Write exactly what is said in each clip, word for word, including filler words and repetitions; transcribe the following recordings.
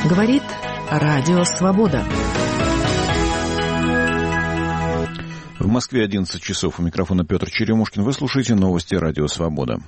Говорит Радио Свобода. В Москве одиннадцать часов. У микрофона Петр Черемушкин. Вы слушаете новости Радио Свобода.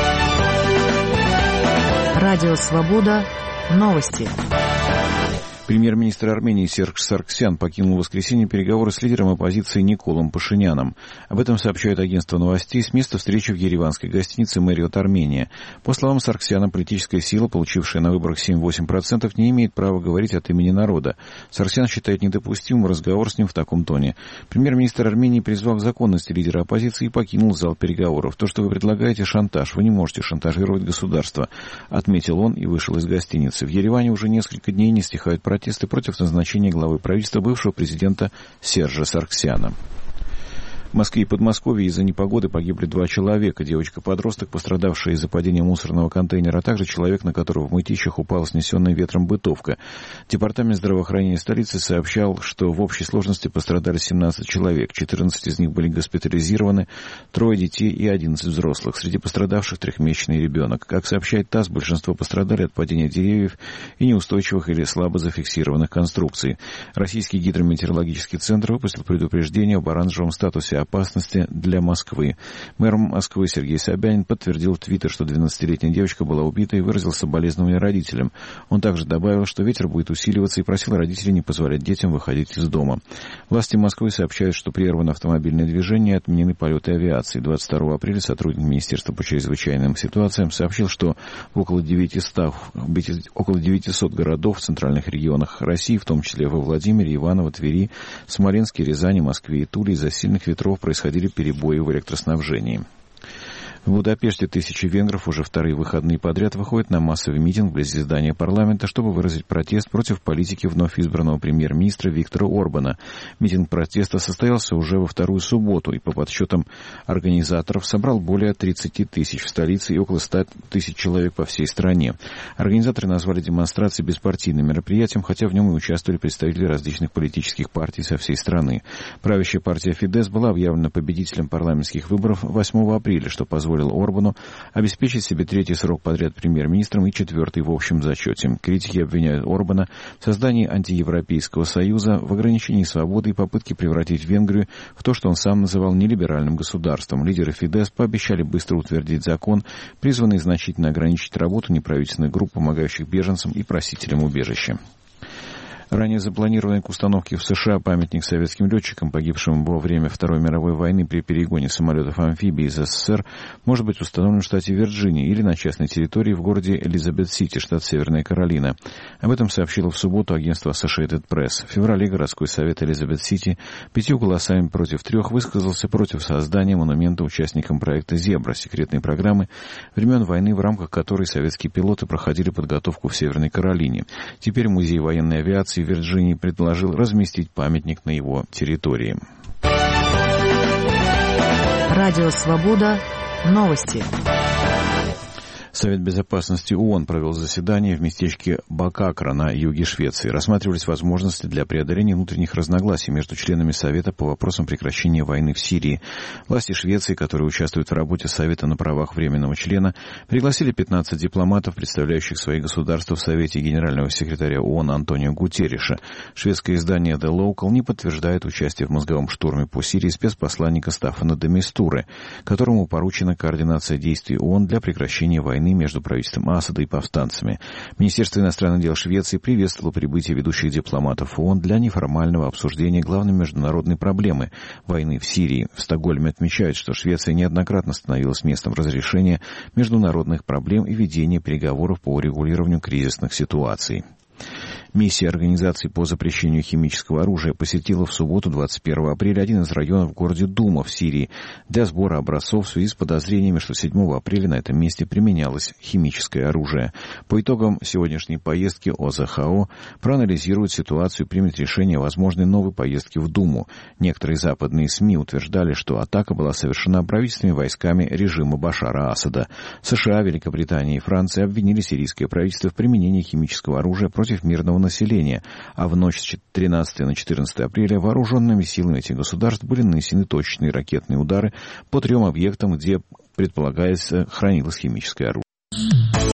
Радио Свобода. Новости. Премьер-министр Армении Серж Саргсян покинул в воскресенье переговоры с лидером оппозиции Николом Пашиняном. Об этом сообщает агентство новостей с места встречи в ереванской гостинице «Мэриот Армения». По словам Саргсяна, политическая сила, получившая на выборах семь-восемь процентов, не имеет права говорить от имени народа. Саргсян считает недопустимым разговор с ним в таком тоне. Премьер-министр Армении призвал к законности лидера оппозиции и покинул зал переговоров. «То, что вы предлагаете, шантаж. Вы не можете шантажировать государство», — отметил он и вышел из гостиницы. В Ереване уже несколько дней не стихают протесты протесты против назначения главы правительства бывшего президента Сержа Саргсяна. В Москве и Подмосковье из-за непогоды погибли два человека. Девочка-подросток, пострадавшая из-за падения мусорного контейнера, а также человек, на которого в Мытищах упала снесенная ветром бытовка. Департамент здравоохранения столицы сообщал, что в общей сложности пострадали семнадцать человек. четырнадцать из них были госпитализированы, трое детей и одиннадцать взрослых. Среди пострадавших трехмесячный ребенок. Как сообщает ТАСС, большинство пострадали от падения деревьев и неустойчивых или слабо зафиксированных конструкций. Российский гидрометеорологический центр выпустил предупреждение об оранжевом статусе опасности для Москвы. Мэр Москвы Сергей Собянин подтвердил в Твиттер, что двенадцатилетняя девочка была убита, и выразил соболезнования родителям. Он также добавил, что ветер будет усиливаться, и просил родителей не позволять детям выходить из дома. Власти Москвы сообщают, что прервано автомобильное движение и отменены полеты авиации. двадцать второго апреля сотрудник Министерства по чрезвычайным ситуациям сообщил, что около девятисот, около девятисот городов в центральных регионах России, в том числе во Владимире, Иваново, Твери, Смоленске, Рязани, Москве и Туле, из-за сильных ветров происходили перебои в электроснабжении. В Будапеште тысячи венгров уже вторые выходные подряд выходят на массовый митинг вблизи здания парламента, чтобы выразить протест против политики вновь избранного премьер-министра Виктора Орбана. Митинг протеста состоялся уже во вторую субботу и, по подсчетам организаторов, собрал более тридцати тысяч в столице и около ста тысяч человек по всей стране. Организаторы назвали демонстрации беспартийным мероприятием, хотя в нем и участвовали представители различных политических партий со всей страны. Правящая партия Фидес была объявлена победителем парламентских выборов восьмого апреля, что позволило Орбану обеспечить себе третий срок подряд премьер-министром и четвертый в общем зачете. Критики обвиняют Орбана в создании антиевропейского союза, в ограничении свободы и попытке превратить Венгрию в то, что он сам называл нелиберальным государством. Лидеры Фидес пообещали быстро утвердить закон, призванный значительно ограничить работу неправительственных групп, помогающих беженцам и просителям убежища. Ранее запланированный к установке в США памятник советским летчикам, погибшим во время Второй мировой войны при перегоне самолетов-амфибий из СССР, может быть установлен в штате Вирджиния или на частной территории в городе Элизабет-Сити, штат Северная Каролина. Об этом сообщило в субботу агентство Associated Press. В феврале городской совет Элизабет-Сити пятью голосами против трех высказался против создания монумента участникам проекта «Зебра», секретной программы времен войны, в рамках которой советские пилоты проходили подготовку в Северной Каролине. Теперь музей военной авиации в Вирджинии предложил разместить памятник на его территории. Радио Свобода. Новости. Совет безопасности ООН провел заседание в местечке Бакакра на юге Швеции. Рассматривались возможности для преодоления внутренних разногласий между членами Совета по вопросам прекращения войны в Сирии. Власти Швеции, которые участвуют в работе Совета на правах временного члена, пригласили пятнадцать дипломатов, представляющих свои государства в Совете, генерального секретаря ООН Антонио Гутерриша. Шведское издание The Local не подтверждает участие в мозговом штурме по Сирии спецпосланника Стаффана де Мистуры, которому поручена координация действий ООН для прекращения войны между правительством Асада и повстанцами. Министерство иностранных дел Швеции приветствовало прибытие ведущих дипломатов ООН для неформального обсуждения главной международной проблемы – войны в Сирии. В Стокгольме отмечают, что Швеция неоднократно становилась местом разрешения международных проблем и ведения переговоров по урегулированию кризисных ситуаций. Миссия Организации по запрещению химического оружия посетила в субботу, двадцать первого апреля, один из районов в городе Дума в Сирии для сбора образцов в связи с подозрениями, что седьмого апреля на этом месте применялось химическое оружие. По итогам сегодняшней поездки ОЗХО проанализирует ситуацию и примет решение о возможной новой поездке в Думу. Некоторые западные СМИ утверждали, что атака была совершена правительственными войсками режима Башара Асада. США, Великобритания и Франция обвинили сирийское правительство в применении химического оружия против мирного населения, а в ночь с тринадцатого на четырнадцатое апреля вооруженными силами этих государств были нанесены точечные ракетные удары по трем объектам, где, предполагается, хранилось химическое оружие.